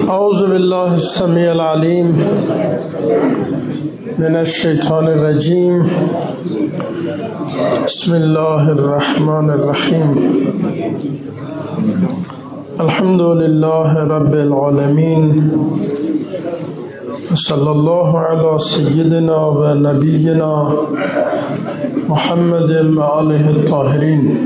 اعوذ بالله السمیع العلیم من الشیطان الرجیم. بسم الله الرحمن الرحیم. الحمد لله رب العالمین و صلی الله علی سیدنا و نبینا محمد و آله الطاهرین.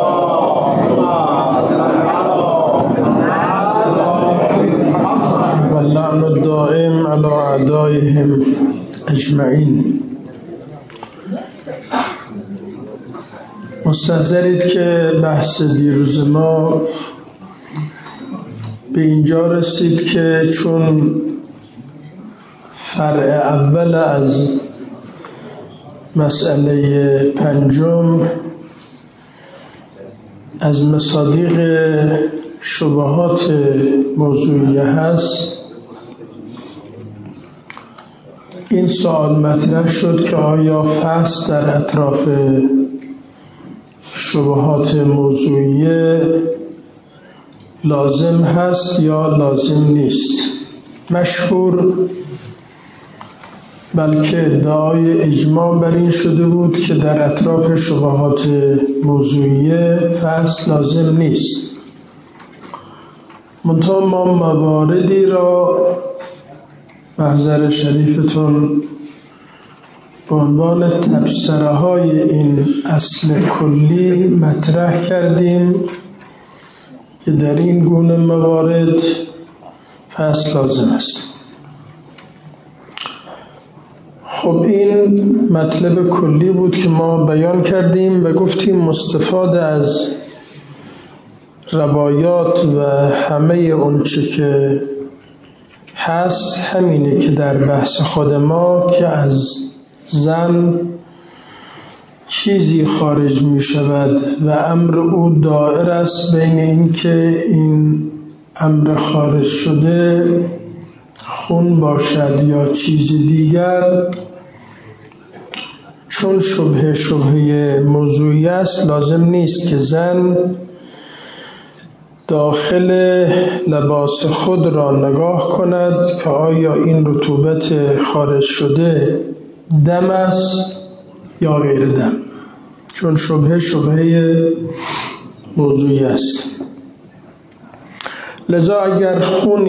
واللعن الدائم على اعدائهم اجمعین. مستحضرید که بحث دیروز ما به اینجا رسید که چون فرع اول از مسئله پنجم از مصادیق شبهات موضوعیه هست، این سوال مطرح شد که آیا فحص در اطراف شبهات موضوعیه لازم هست یا لازم نیست؟ مشهور بلکه ادعای اجماع بر این شده بود که در اطراف شبهات موضوعیه فحص لازم نیست. منتها ما مواردی را محضر شریفتون به عنوان تبصره های این اصل کلی مطرح کردیم که در این گونه موارد فحص لازم است. خب این مطلب کلی بود که ما بیان کردیم و گفتیم مستفاد از روایات و همه اونچه که هست همینه که در بحث خود ما که از زن چیزی خارج می شود و امر او دائر است بین این که این امر خارج شده خون باشد یا چیز دیگر، چون شبهه موضوعی است لازم نیست که زن داخل لباس خود را نگاه کند که آیا این رطوبت خارج شده دم است یا غیر دم، چون شبهه موضوعی است. لذا اگر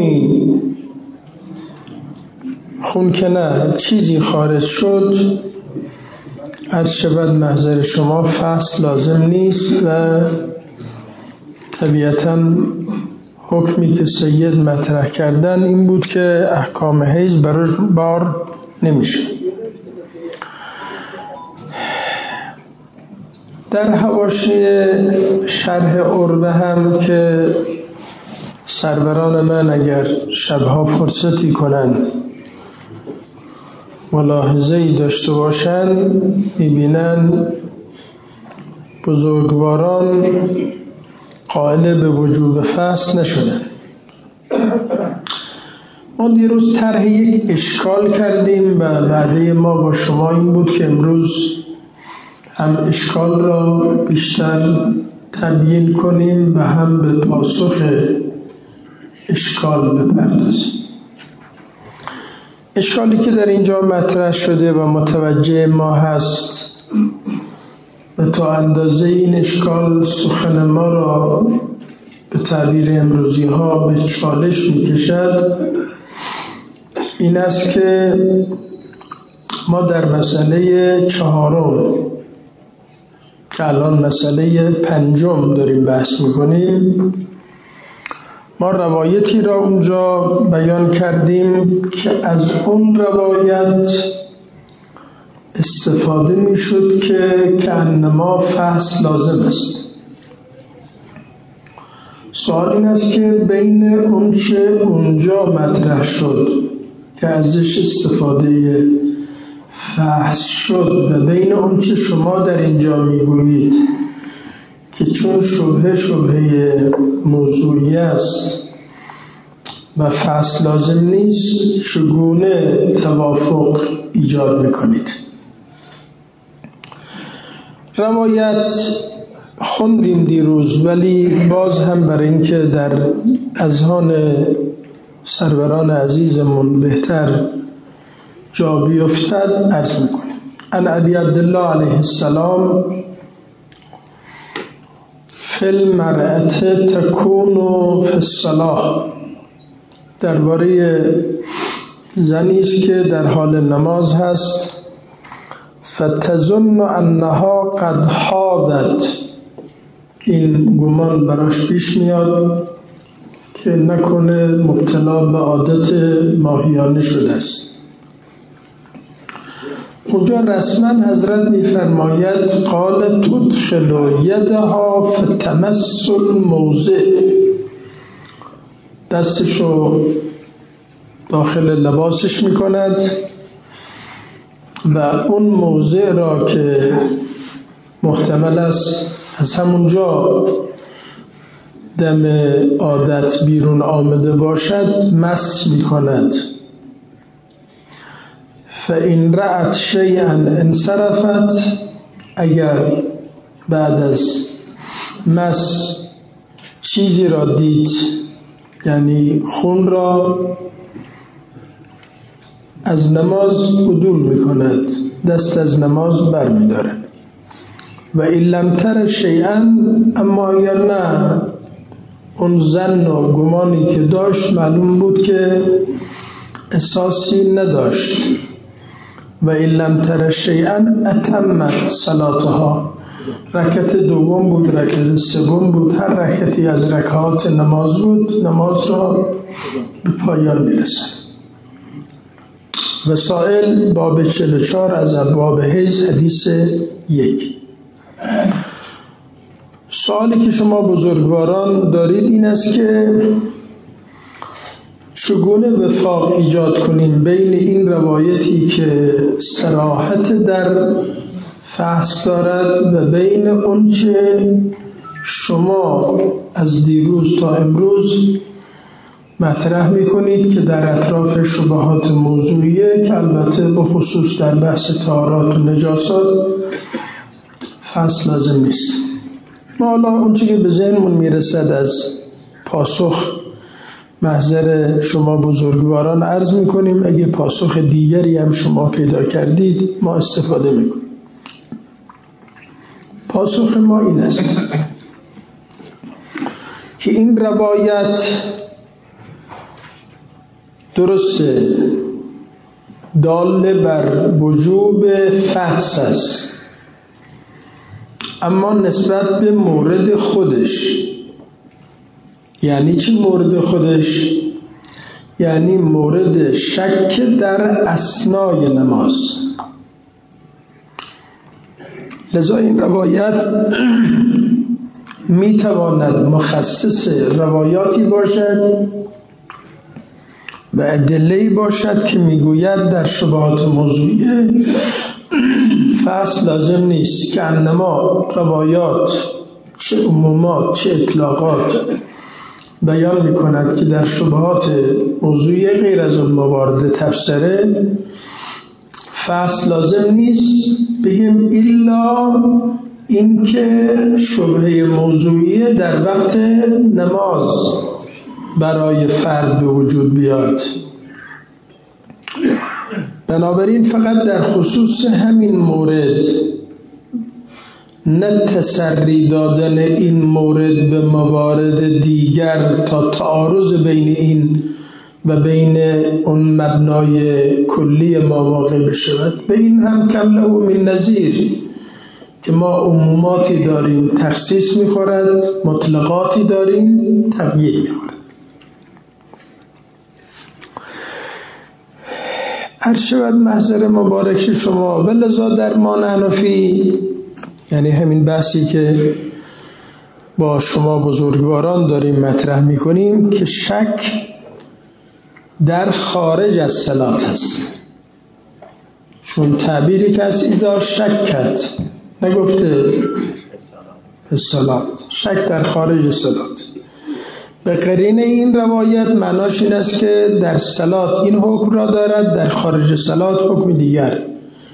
خون که نه چیزی خارج شد، عرض شود محضر شما فحص لازم نیست و طبیعتاً حکمی که سید مطرح کردن این بود که احکام حیض براش بار نمیشه. در حواشی شرح عربه هم که سروران من اگر شبها فرصتی کنند ملاحظه‌ای داشته باشند می‌بینند بزرگواران قائل به وجوب فحص نشدن. ما دیروز طرح یک اشکال کردیم و وعده ما با شما این بود که امروز هم اشکال را بیشتر تبیین کنیم و هم به پاسخ اشکال بپردازیم. اشکالی که در اینجا مطرح شده و متوجه ما هست و تا اندازه این اشکال سخن ما را به تعبیر امروزی ها به چالش می کشد، این است که ما در مسئله چهارم که الان مسئله پنجم داریم بحث می کنیم، ما روایتی را اونجا بیان کردیم که از اون روایت استفاده می شد که انما فحص لازم است. سوال این است که بین اون چه اونجا مطرح شد که ازش استفاده فحص شد و بین اون چه شما در اینجا می گویید که چون شبهه موضوعی است و فحص لازم نیست، چگونه توافق ایجاد میکنید؟ روایت خوندیم دیروز، ولی باز هم برای اینکه در اذهان سروران عزیزمون بهتر جا بیفتد عرض میکنیم. عن ابی عبدالله علیه السلام فی المرأة تکون فی الصلاة، درباره زنی است که در حال نماز هست. فتظن انها قد حاضت، این گمان براش پیش میاد که نکنه مبتلا به عادت ماهیانه شده است. اونجا رسما حضرت میفرماید قال تدخل یدها فتمس الموضع، دستشو داخل لباسش میکند و اون موضع را که محتمل است از همونجا دم عادت بیرون آمده باشد مس میکند. فإن رأت شیئا انصرفت، اگر بعد از مس چیزی را دید، یعنی خون را، از نماز عدول میکند، دست از نماز بر میدارد. و این لم تر شیئا، اما اگر نه، اون ظن و گمانی که داشت معلوم بود که اساسی نداشت. و این لم تر شیئا اتمت صلاتها، رکعت دوم بود، رکعت سوم بود، هر رکعتی از رکعات نماز بود، نماز را به پایان میرسد. وسائل باب 44 از ابواب حیض حدیث 1. سوالی که شما بزرگواران دارید این است که چگونه وفاق ایجاد کنیم بین این روایتی که صراحت در فحص دارد و بین اون که شما از دیروز تا امروز مطرح میکنید که در اطراف شبهات موضوعیه، که البته به خصوص در بحث طهارات و نجاسات فحص لازم نیست. ما حالا اون چیزی که به ذهنمون میرسد از پاسخ محضر شما بزرگواران عرض میکنیم. اگه پاسخ دیگری هم شما پیدا کردید ما استفاده میکنیم. پاسخ ما این است که این روایت درسته دال بر وجوب فحص است، اما نسبت به مورد خودش. یعنی چی مورد خودش؟ یعنی مورد شک در اثنای نماز. لذا این روایت میتواند مخصص روایاتی باشد و ادله‌ای باشد که میگوید در شبهات موضوعیه فحص لازم نیست، که انما روایات چه عمومات چه اطلاقات بیان میکند که در شبهات موضوعیه غیر از اون موارد تفسیره فحص لازم نیست. بگیم الا این که شبهه موضوعیه در وقت نماز برای فرد به وجود بیاد. بنابراین فقط در خصوص همین مورد، نه تسری دادن این مورد به موارد دیگر تا تعارض بین این و بین اون مبنای کلی ما واقع بشود. به این هم کم له من نظیر که ما عموماتی داریم تخصیص میخورد، مطلقاتی داریم تقیید میخورد. عرض شود محضر مبارک شما. ولذا در ما حنفی، یعنی همین بحثی که با شما بزرگواران داریم مطرح میکنیم، که شک در خارج از صلات هست. چون تعبیری که از اذا شکت، نگفته صلات، شک در خارج صلات. به قرینه این روایت معناش این است که در صلات این حکم را دارد، در خارج صلات حکم دیگر.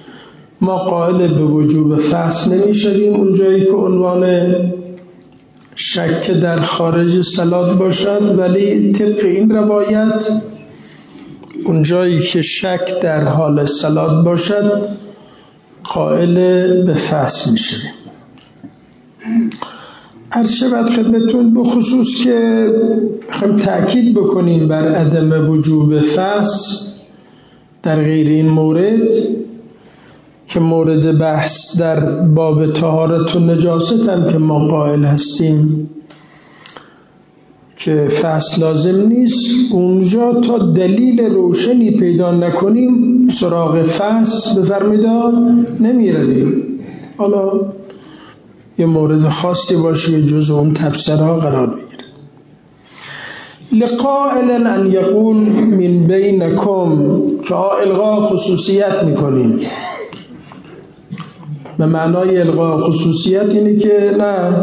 ما قائل به وجوب فحص نمی شویم اون جایی که عنوان شک در خارج صلات باشد، ولی طبق این روایت اونجایی که شک در حال صلات باشد قائل به فحش میشه. عرض شود خدمتون بخصوص که خواهیم تأکید بکنیم بر عدم وجوب فحش در غیر این مورد که مورد بحث در باب طهارت و نجاست هم که ما قائل هستیم که فحش لازم نیست، اونجا تا دلیل روشنی پیدا نکنیم سراغ فحش بفرمایید نمیرویم. حالا یه مورد خاصی باشه یه جزء اون تفسیرها قرار بگیره. لقائل ان یقول من بینکم که الغا خصوصیت میکنیم. به معنای الغا خصوصیت اینه که نه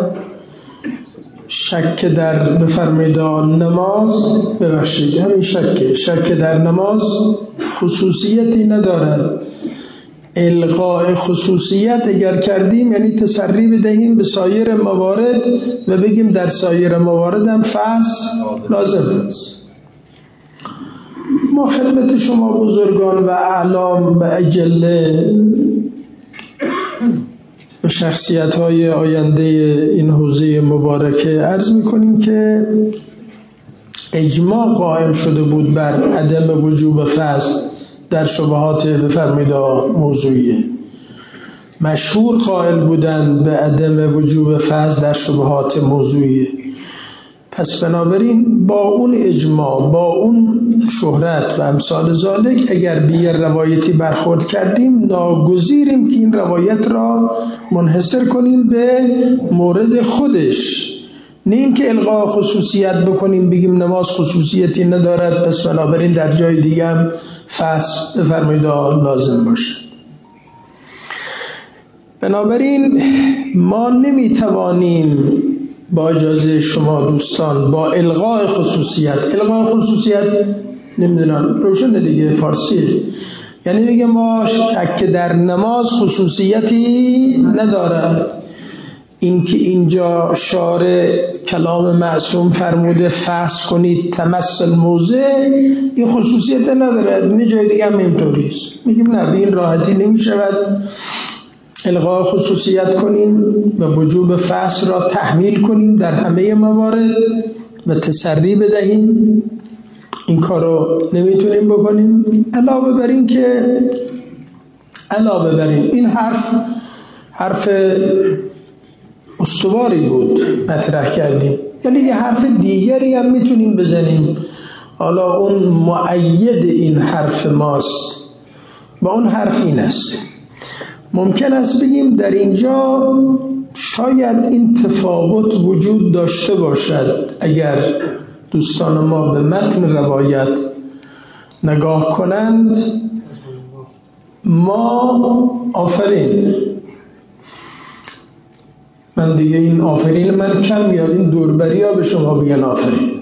شک در بفرمایید نماز، ببخشید همین شک در نماز خصوصیتی ندارد. الغاء خصوصیت اگر کردیم یعنی تسری بدهیم به سایر موارد و بگیم در سایر موارد هم فحش لازم است. ما خدمت شما بزرگان و اعلام و اجله و شخصیت‌های آینده این حوزه مبارکه عرض می‌کنیم که اجماع قائم شده بود بر عدم وجوب فحش در شبهات بفرمایید موضوعیه. مشهور قائل بودند به عدم وجوب فحش در شبهات موضوعیه. پس بنابراین با اون اجماع، با اون شهرت و امثال ذالک اگر به یه روایتی برخورد کردیم ناگزیریم که این روایت را منحصر کنیم به مورد خودش، نه اینکه الغا خصوصیت بکنیم بگیم نماز خصوصیتی ندارد پس بنابراین در جای دیگه هم فحش بفرمایید لازم باشه. بنابراین ما نمیتوانیم با اجازه شما دوستان با الغاء خصوصیت نمیدونم روشن دیگه فارسی، یعنی میگه ما شک در نماز خصوصیتی نداره. این که اینجا شارع کلام معصوم فرموده فحش کنید تمثل موضع، این خصوصیت نداره. یه جای دیگه هم اینطوری است. میگیم نه، به این راحتی نمیشود الغاء خصوصیت کنیم و وجوب فحش را تحمیل کنیم در همه موارد و تسری بدهیم. این کارو نمیتونیم بکنیم. علاوه بر این حرف استواری بود مطرح کردیم، یعنی یه حرف دیگری هم میتونیم بزنیم. حالا اون مؤید این حرف ماست با اون حرف این است. ممکن است بگیم در اینجا شاید این تفاوت وجود داشته باشد. اگر دوستان ما به متن روایت نگاه کنند، ما آفرین، من دیگه این آفرین من کم میاد، این دوربری ها به شما بگن آفرین.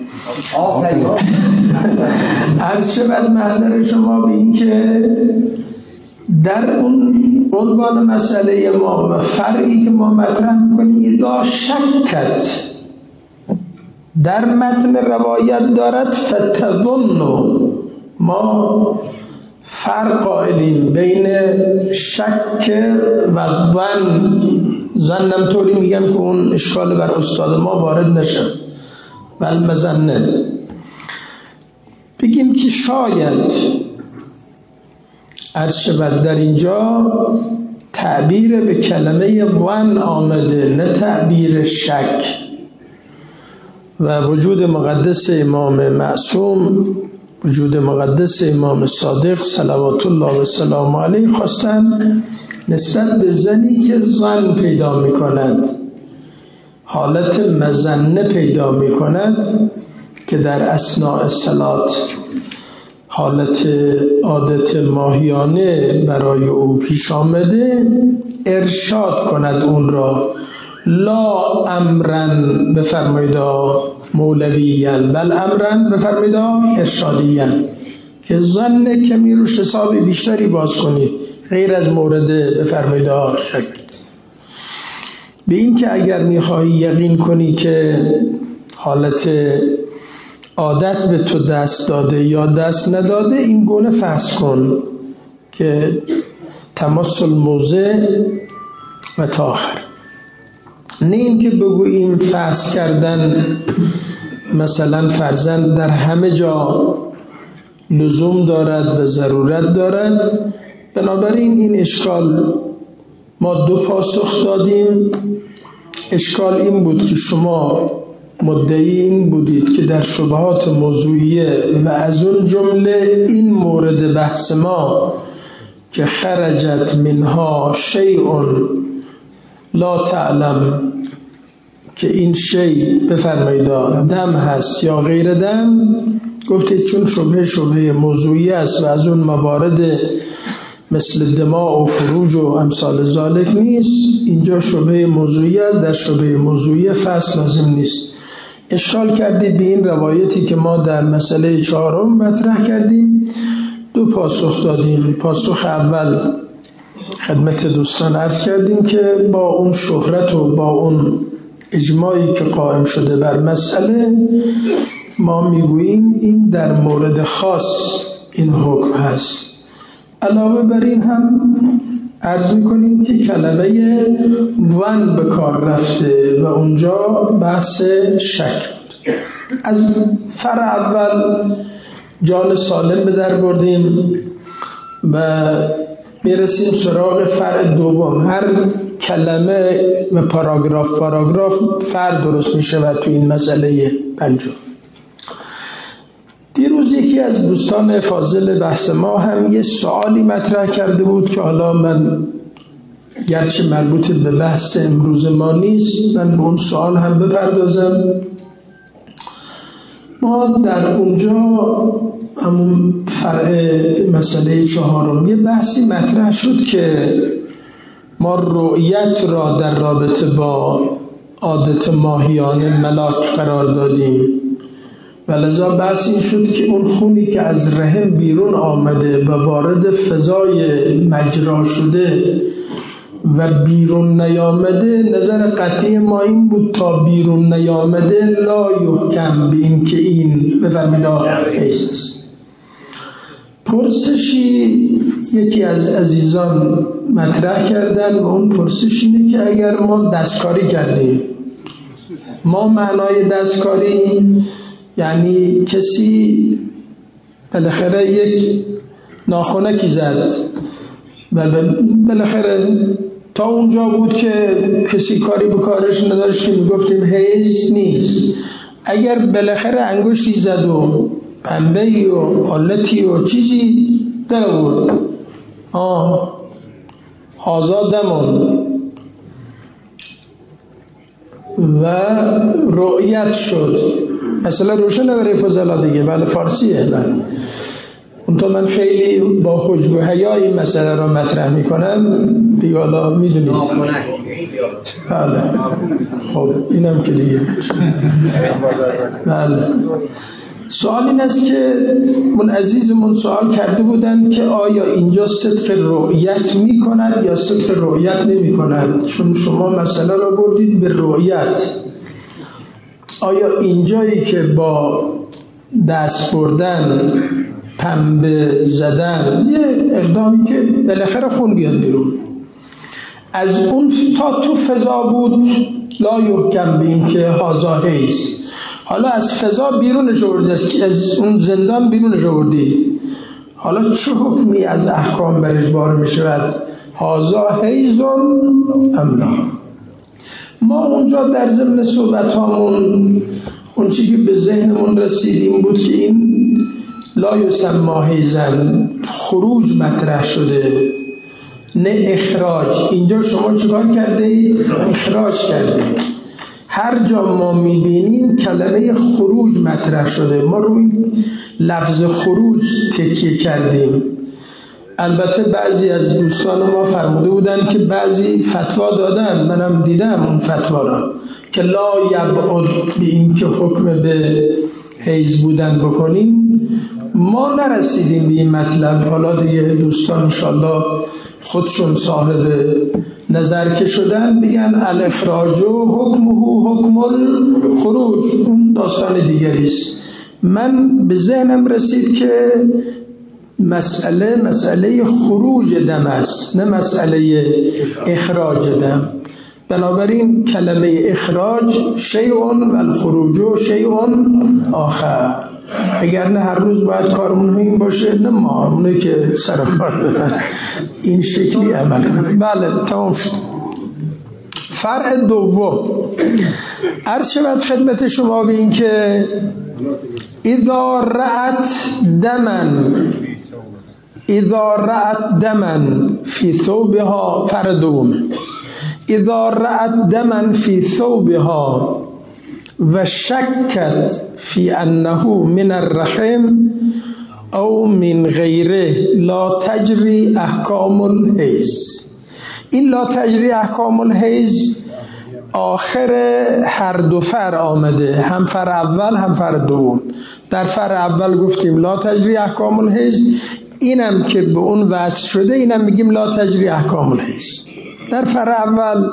عرض شود محضر شما به این که در اون عنوان مسئله ما و فرعی که ما مطرح میکنیم اذا شکت در متن روایت دارد فتظن، ما فرق قائلیم بین شک و ظنم طوری میگم که اون اشکال بر استاد ما وارد نشه، والمظنه بگیم که شاید عرض شود در اینجا تعبیر به کلمه ظن آمده نه تعبیر شک، و وجود مقدس امام معصوم، وجود مقدس امام صادق صلوات الله و سلام علیه خواستن نسبت به زنی که ظن پیدا می کند، حالت مظنه پیدا می کند که در اثناء صلات حالت عادت ماهیانه برای او پیش آمده، ارشاد کند اون را لا امرن بفرمایید مولویین بل امرن بفرمایید ارشادیین، که ظن کمی روش حساب بیشتری باز کنید غیر از مورد بفرمایید شک. به این که اگر میخواهی یقین کنی که حالت عادت به تو دست داده یا دست نداده، این گونه فحص کن که تماس الموضع و تا آخر. نه این که بگوییم فحص کردن مثلا فرضاً در همه جا لزوم دارد و ضرورت دارد. بنابراین این اشکال ما دو پاسخ دادیم. اشکال این بود که شما مدعی این بودید که در شبهات موضوعیه و از اون جمله این مورد بحث ما که خرجت منها شیء لا تعلم، که این شیء بفرمایید دم هست یا غیر دم، گفتید چون شبهه موضوعی است و از اون موارد مثل دماء و فروج و امثال ذالک نیست، اینجا شبهه موضوعی است، در شبهه موضوعی فصل لازم نیست. اشکال کردید به این روایتی که ما در مسئله 4 مطرح کردیم. دو پاسخ دادیم. پاسخ اول خدمت دوستان عرض کردیم که با اون شهرت و با اون اجماعی که قائم شده بر مسئله، ما میگوییم این در مورد خاص این حکم هست. علاوه بر این هم عرض میکنیم که کلمه ون به کار رفته و اونجا بحث شک بود. از فرع اول جان سالم به در بردیم و میرسیم سراغ فرع دوم. هر کلمه و پاراگراف فرع درست میشه و تو این مسئله پنجم. دیروز یکی از دوستان فاضل بحث ما هم یه سوالی مطرح کرده بود که حالا من گرچه مربوط به بحث امروز ما نیست، من به اون سوال هم بپردازم. ما در اونجا همون فرع مسئله 4 یه بحثی مطرح شد که ما رؤیت را در رابطه با عادت ماهیانه ملاک قرار دادیم و لذا بحث این شد که اون خونی که از رحم بیرون آمده و وارد فضای مجرا شده و بیرون نیامده، نظر قطعی ما این بود تا بیرون نیامده لا یحکم به این که این بفرمید حیث است. پرسشی یکی از عزیزان مطرح کردن و اون پرسش اینه که اگر ما دستکاری کردیم، ما معنای دستکاری یعنی کسی بالاخره یک ناخنکی زد و بالاخره تا اونجا بود که کسی کاری به کارش نداشت که میگفتیم حیض نیست. اگر بالاخره انگشتی زد و پنبه‌ای و آلتی و چیزی در آورد، آزادمون و رؤیت شد، مثلا روشن برای فضلا دیگه، بله فارسیه. بله اونطور من خیلی با حجب و حیا این مسئله را مطرح میکنم دیگه، حالا میدونید. بله خب اینم که دیگه. بله سوال این است که من عزیزمون سوال کرده بودن که آیا اینجا صدق رؤیت می کند یا صدق رؤیت نمی کند؟ چون شما مسئله را بردید به رؤیت، آیا اینجایی که با دست بردن، پنبه زدن، یه اقدامی که بالاخره خون بیاد بیرون، از اون تا تو فضا بود لا یحکم به این که هازا حیض، حالا از فضا بیرونش آوردی، از اون زندان بیرونش آوردی، حالا چه حکمی از احکام برش بار می شود؟ هازا حیضون ام لا؟ ما اونجا در ضمن صحبت هامون اون چیزی که به ذهنمون رسیدیم بود که این لا یسمی حیضن، خروج مطرح شده نه اخراج. اینجا شما چیکار کرده اید؟ اخراج کرده اید. هر جا ما میبینیم کلمه خروج مطرح شده، ما روی لفظ خروج تکیه کردیم. البته بعضی از دوستان ما فرموده بودن که بعضی فتوا دادن، منم دیدم اون فتوا را که لا یبعد به این که حکم به حیض بودن بکنیم. ما نرسیدیم به این مطلب، حالا دیگه دوستان انشالله خودشون صاحب نظر که شدن بگن الاخراج حکمه حکم الخروج، اون داستان دیگری است. من به ذهنم رسید که مسئله خروج دم است، نه مسئله اخراج دم. بنابراین کلمه اخراج شیء و الخروج شیء آخر. اگر نه هر روز باید کارمون این باشه، نه ما اونه که سرکار دارن این شکلی عمل کنیم. بله تمام شد. فرع دوم عرض شود خدمت شما به این که اذا رأت دمن فی ثوبها، فرع دوم اذا رأت دمن فی ثوبها و شکت فی انه من الرحم او من غیره لا تجری احکام الحیض. این لا تجری احکام الحیض آخر هر دو فرع آمده، هم فرع اول هم فرع دوم. در فرع اول گفتیم لا تجری احکام الحیض، اینم که به اون وصل شده اینم میگیم لا تجری احکام الحیض. در فرع اول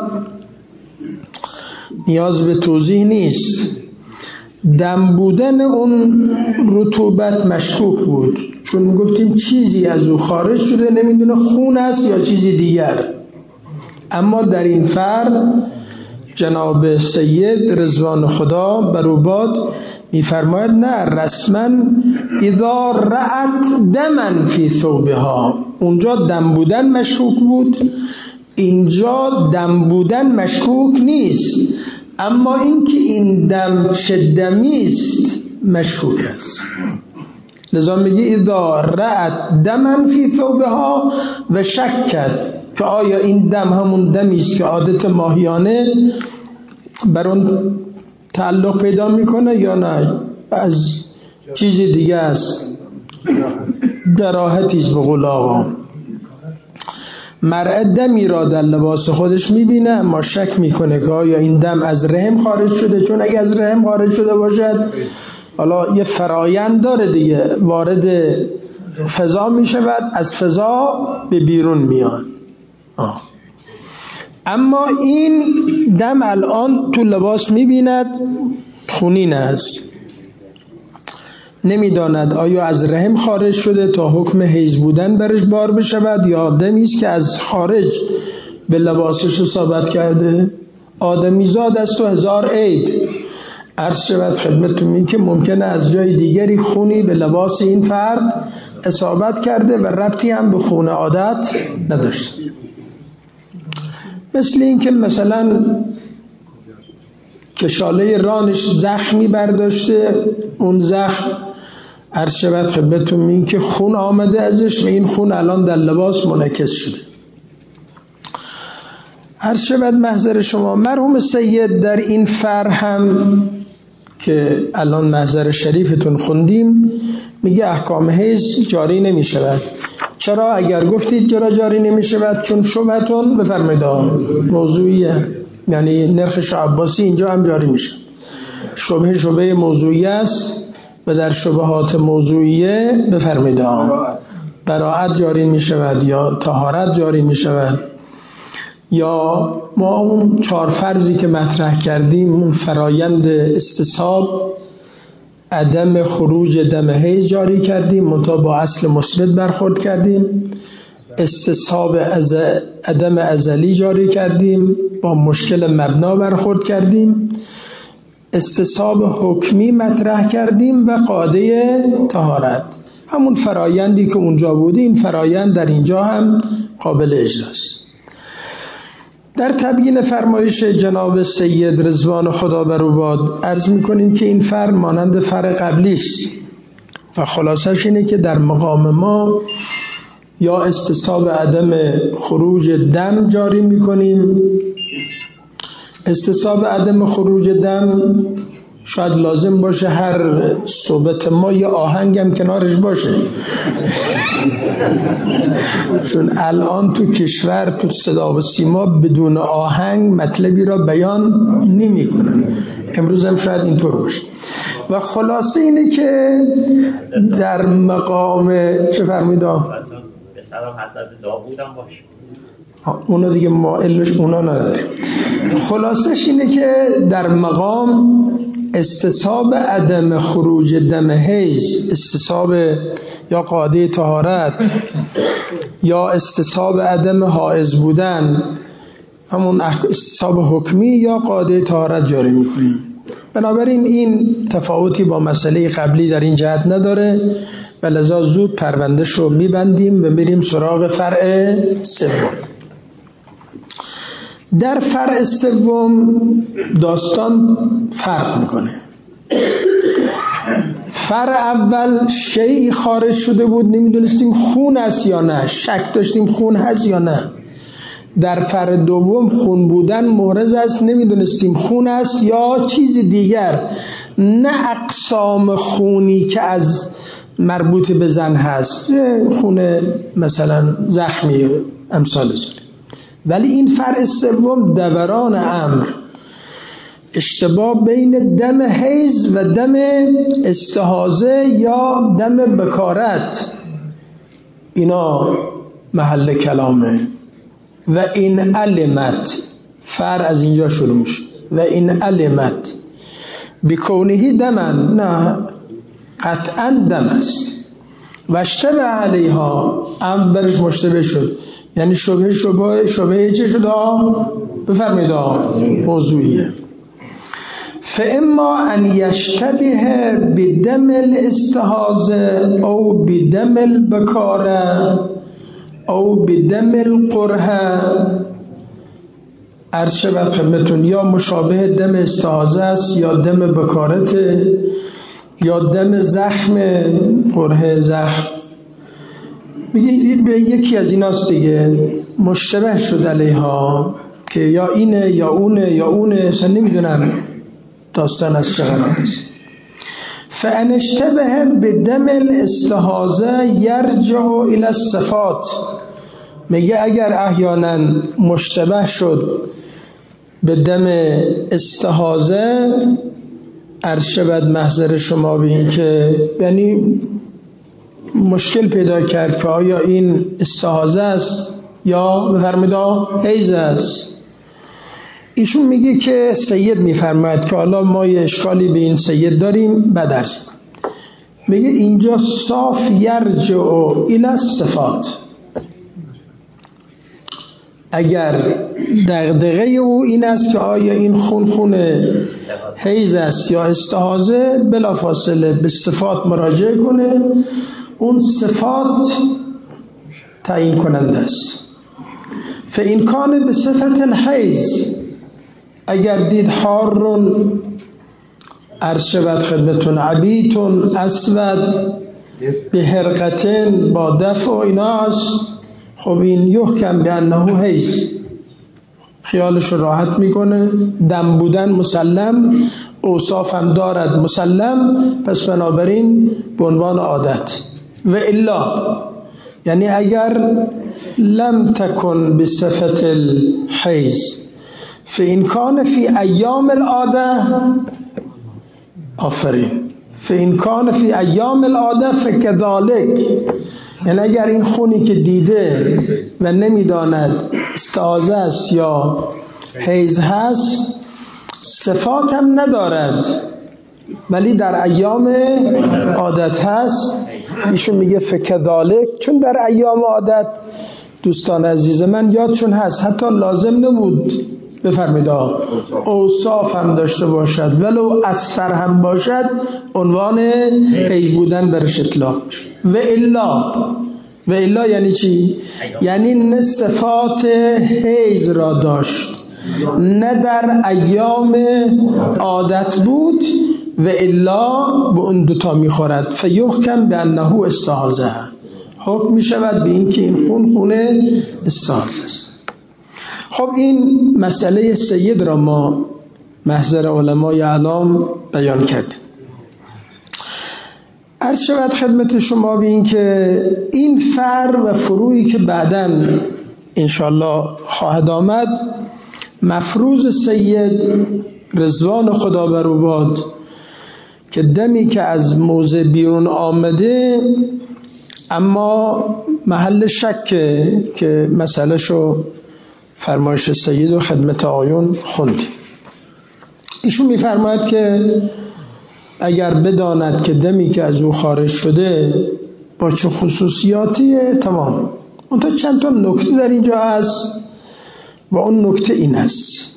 نیاز به توضیح نیست، دم بودن اون رطوبت مشکوک بود، چون گفتیم چیزی از او خارج شده، نمیدونه خون است یا چیزی دیگر. اما در این فرع جناب سید رضوان خدا بروباد میفرماید نه، رسما اذا رأت دمن فی ثوبها، اونجا دم بودن مشکوک بود، اینجا دم بودن مشکوک نیست، اما اینکه این دم چه دمی است مشکوک است. لذا میگه اذا رأت دمن فی ثوبها و شکت، که آیا این دم همون دمی است که عادت ماهیانه بر اون تعلق پیدا میکنه یا نه از چیز دیگه است. براحتیست به قول آقا. مرء دمی را در لباس خودش میبینه اما شک میکنه که آیا این دم از رحم خارج شده، چون اگه از رحم خارج شده باشد حالا یه فرایند داره دیگه، وارد فضا میشود، از فضا به بیرون میاد. اما این دم الان تو لباس میبیند خونین است، نمیداند آیا از رحم خارج شده تا حکم حیض بودن برش بار بشود یا دمی است که از خارج به لباسش اصابت کرده. آدمیزاد است و هزار عیب. عرض شود خدمتتون این که ممکنه از جای دیگری خونی به لباس این فرد اصابت کرده و ربطی هم به خون عادت نداشته. مثل این که مثلا کشاله رانش زخمی برداشته، اون زخم عرض شود خدمتتون این که خون آمده ازش و این خون الان در لباس منعکس شده. عرض شود محضر شما مرحوم سید در این فرع هم که الان محضر شریفتون خوندیم میگه احکام حیض جاری نمی شود. چرا؟ اگر گفتید چرا جاری نمی شود؟ چون شبهتون بفرمایید موضوعیه، یعنی نرخ شاه عباسی اینجا هم جاری میشه. شبه موضوعی است و در شبهات موضوعیه بفرمایید براءت جاری می شود یا طهارت جاری می شود. یا ما اون 4 فرضی که مطرح کردیم، اون فرایند استصحاب عدم خروج دم حیض جاری کردیم، منتها با اصل مثبت برخورد کردیم. استصحاب عدم ازلی جاری کردیم، با مشکل مبنا برخورد کردیم. استصحاب حکمی مطرح کردیم و قاعده طهارت، همون فرایندی که اونجا بوده این فرایند در اینجا هم قابل اجراست. در تبیین فرمایش جناب سید رضوان خدا بروباد عرض میکنیم که این فرع مانند فرع قبلی است و خلاصش اینه که در مقام ما یا استصحاب عدم خروج دم جاری میکنیم. استصحاب عدم خروج دم شاید لازم باشه هر صحبت ما یه آهنگم کنارش باشه چون الان تو کشور تو صدا و سیما بدون آهنگ مطلبی را بیان نمی کنن. امروز هم شاید اینطور باشه. و خلاصه اینه که در مقام چه فرمودم پسرم حضرت داوود هم باشه. اونا دیگه ما علمش اونا نداریم. خلاصش اینه که در مقام استصحاب عدم خروج دم حیض، استصحاب یا قاعده طهارت یا استصحاب عدم حائض بودن، همون استصحاب حکمی یا قاعده طهارت جاری میکنیم. بنابراین این تفاوتی با مسئله قبلی در این جهت نداره و لذا زود پروندهش رو میبندیم و میریم سراغ فرع سوم. در فرع سوم داستان فرق میکنه. فرع اول شیئی خارج شده بود، نمیدونستیم خون است یا نه، شک داشتیم خون هست یا نه. در فرع دوم خون بودن محرز است، نمیدونستیم خون است یا چیز دیگر، نه اقسام خونی که از مربوط به زن هست، خون مثلا زخمی امثال ذلك. ولی این فرع سوم دوران امر، اشتباه بین دم حیض و دم استحاضه یا دم بکارت، اینا محل کلامه. و این علمت، فرع از اینجا شروع میشه، و این علمت بکونهی دمن، نه قطعا دم است. و اشتبه علیها، برش مشتبه شد، یعنی شبهه چه شد؟ بفرمایید موضوعیه. فاما ان یشتبه بدم الاستحاضه او بدم البکاره او بدم القرحه، عرض شود خدمتون یا مشابه دم استحاضه است یا دم بکارت یا دم زخم قرحه، زخم به یکی از ایناست دیگه، مشتبه شد علیها که یا اینه یا اونه یا اونه، اصلا نمیدونم داستان از چه قرار است. فان اشتبه بدم الاستحاضه یرجع الی الصفات، میگه اگر احیانا مشتبه شد به دم استحاضه، ارشد محضر شما به این که یعنی مشکل پیدا کرد که آیا این استحاضه است یا بفرمایید حیض است. ایشون میگه که سید میفرماید که حالا ما یه اشکالی به این سید داریم، بدرز میگه اینجا صاف یرجع الی الصفات. اگر دغدغه او این است که آیا این خون حیض است یا استحاضه، بلافاصله به صفات مراجعه کنه، اون صفات تعیین کننده است. فإن کان به صفت الحیض، اگر دید حارون ارشبت خدمتون عبیتون اسود به حرقتن با دفع و ایناست، خب این یحکم به انه حیض، خیالش راحت میکنه، دم بودن مسلم، اوصاف هم دارد مسلم، پس بنابراین به عنوان عادت. و الا یعنی اگر لم تکن به صفت الحیض فإن کان فی ایام العاده، آفرین، فإن کان فی ایام العاده فکذالک، یعنی اگر این خونی که دیده و نمیداند استحاضه است یا حیض هست، صفات هم ندارد ولی در ایام عادت هست، ایشون میگه فکذالک، چون در ایام عادت دوستان عزیز من یادشون هست حتی لازم نبود بفرمایید اوصاف هم داشته باشد، ولو اصفر هم باشد، عنوان حیض بودن برش اطلاق میشه. و الا یعنی چی؟ یعنی نه صفات حیض را داشت نه در ایام عادت بود، و الا به اون دوتا میخورد، فیحکم به انه استحاضه، حکم میشود به این که این خون استحاضه است. خب این مسئله سید را ما محضر علمای اعلام بیان کردیم. عرض شود خدمت شما به این که این فر و فروعی که بعداً انشالله خواهد آمد، مفروض سید رضوان خدا بر او باد که دمی که از موضع بیرون آمده اما محل شک که مسئله شو فرمایش سید و خدمت آیون خوندیم. ایشون میفرماید که اگر بداند که دمی که از او خارج شده با چه خصوصیاتیه تمام. اونتا چند تا نکته در اینجا هست و اون نکته این است.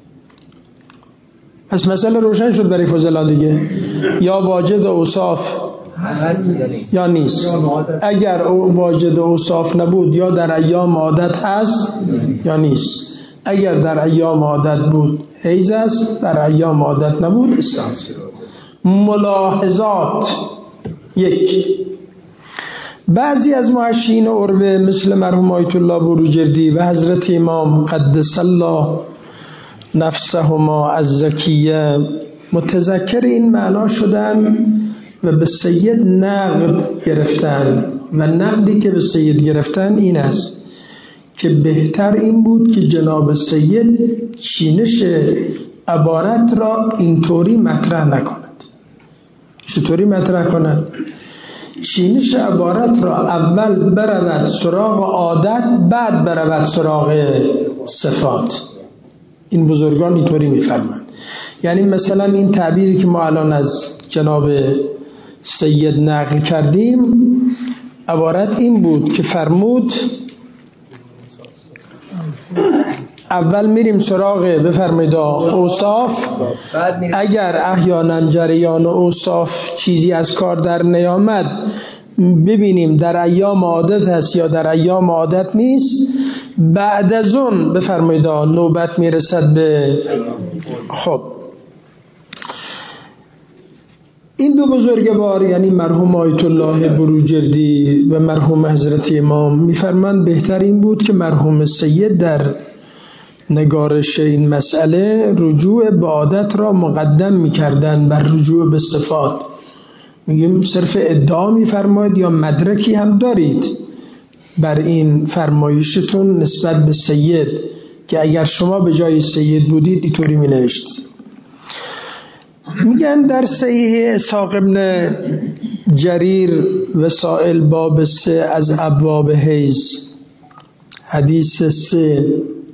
پس مسئله روشن شد برای فضلا دیگه، یا واجد اوصاف یا نیست. اگر واجد اوصاف نبود یا در ایام عادت هست یا نیست. اگر در ایام عادت بود حیض است، در ایام عادت نبود استحاضه. ملاحظات: یک، بعضی از محشین عروه مثل مرحوم آیت الله بروجردی و حضرت امام قدس الله نفسهما الزکیه متذکر این معنا شدن و به سید نقد گرفتن و نقدی که به سید گرفتن این است که بهتر این بود که جناب سید چینش عبارت را اینطوری مطرح نکند. چطوری مطرح کند؟ چینش عبارت را اول برود سراغ عادت، بعد برود سراغ صفات. این بزرگان اینطوری میفرمند. یعنی مثلا این تعبیری که ما الان از جناب سید نقل کردیم، عبارت این بود که فرمود اول میریم سراغ بفرمایید اوصاف، اگر احیانا جریان اوصاف چیزی از کار در نیامد ببینیم در ایام عادت هست یا در ایام عادت نیست، بعد از اون بفرمایید نوبت میرسد به خب. این دو بزرگوار یعنی مرحوم آیت الله بروجردی و مرحوم حضرت امام میفرماند بهتر این بود که مرحوم سید در نگارش این مسئله رجوع به عادت را مقدم میکردن بر رجوع به صفات. میگیم صرف ادعا میفرماید یا مدرکی هم دارید بر این فرمایشتون نسبت به سید که اگر شما به جای سید بودید اینطوری می نوشت؟ میگن در صحیح اسحاق ابن جریر وسائل باب 3 از ابواب حیض حدیث 3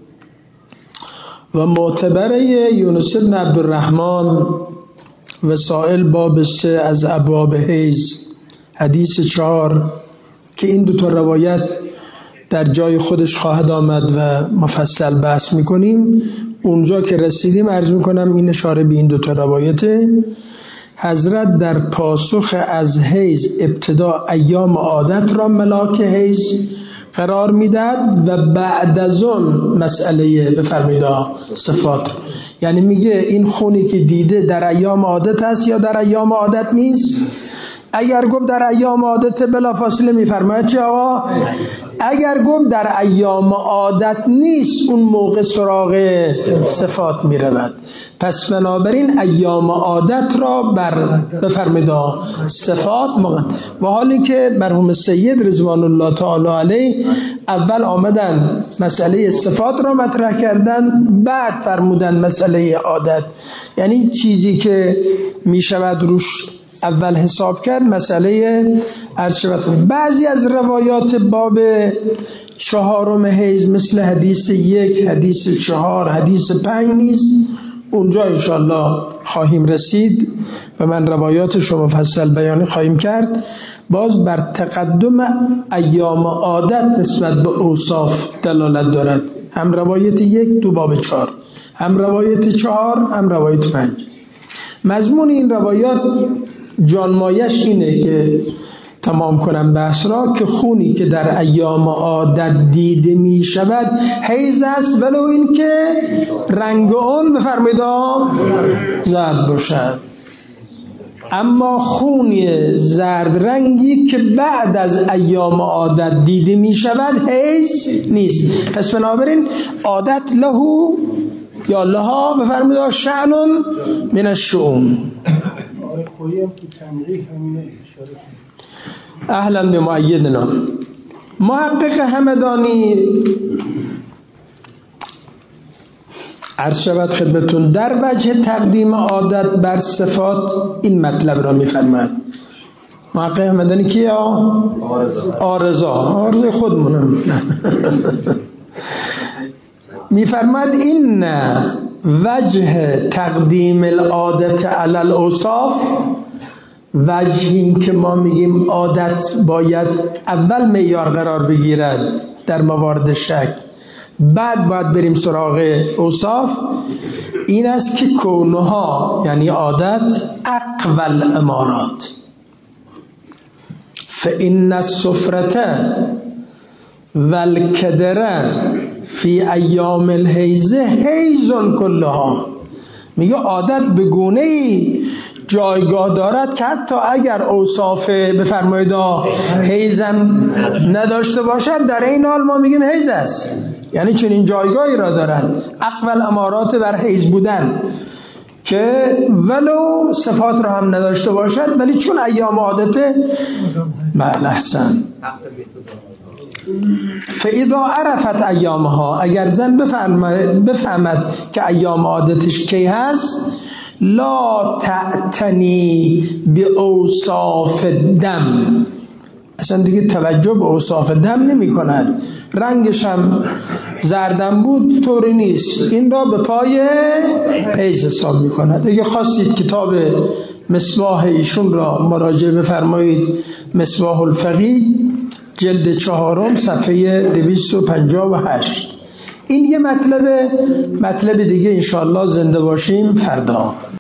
و معتبره یونس بن عبدالرحمن وسائل باب 3 از ابواب حیض حدیث 4 که این دو تا روایت در جای خودش خواهد آمد و مفصل بحث میکنیم. اونجا که رسیدیم عرض میکنم این اشاره به این دو تا روایته. حضرت در پاسخ از حیض ابتدا ایام عادت را ملاک حیض قرار میداد و بعد از اون مسئله بفرمایید صفات. یعنی میگه این خونی که دیده در ایام عادت هست یا در ایام عادت نیست. اگر گفت در ایام عادت بلافاصله میفرماید چه آقا؟ اگر گفت در ایام عادت نیست اون موقع سراغ صفات میرود. پس بنابراین ایام عادت را بفرمایید صفات و حالی که مرحوم سید رضوان الله تعالی علیه اول آمدن مسئله صفات را مطرح کردن، بعد فرمودن مسئله عادت. یعنی چیزی که میشود روش اول حساب کرد مسئله عرشبت. بعضی از روایات باب 4 حیض مثل حدیث 1 حدیث 4 حدیث 5 نیست، اونجا انشاءالله خواهیم رسید و من روایاتش رو مفصل بیان خواهیم کرد. باز بر تقدم ایام عادت نسبت به اوصاف دلالت دارد، هم روایت 1 تو باب 4، هم روایت 4، هم روایت 5. مضمون این روایات جانمایش اینه که تمام کنم بحث را که خونی که در ایام عادت دیده می شود حیض است، ولو این که رنگ اون بفرمایید زرد باشد. اما خونی زرد رنگی که بعد از ایام عادت دیده می شود حیض نیست. پس بنابراین عادت لهو یا لها بفرمایید شأن من الشؤون. اهلا به مؤیدنا. محقق همدانی عرض شود خدمتون در وجه تقدیم عادت بر صفات این مطلب را می‌فرماید محقق مدنی کیه؟ آرزا خودمونم. میفرماد این وجه تقدیم العادت علی الاوصاف، وجه این که ما میگیم عادت باید اول معیار قرار بگیرد در موارد شک، بعد باید بریم سراغ اوصاف، این است که کونها یعنی عادت اقوى الامارات، فإن السفرة والکدره فی ایام الحیض حیض کلها. میگه عادت به گونه‌ای جایگاه دارد که حتی اگر اوصاف بفرمایید حیضم نداشته باشد در این حال ما میگیم حیض است، یعنی چنین جایگاهی را دارد اقوال امارات بر حیض بودن که ولو صفات را هم نداشته باشد ولی چون ایام عادته احسن. فاذا عرفت ایامها، اگر زن بفهمد که ایام عادتش کی هست، لا تعتنی به اوصاف دم، اصلا دیگه توجه به اوصاف دم نمی کند، رنگش هم زردم بود طوری نیست، این را به پای حیض حساب می کند. اگه خواستید کتاب مصباح ایشون را مراجعه بفرمایید، مصباح الفقیه جلد 4 صفحه 258. این یه مطلب دیگه انشاءالله زنده باشیم فردا.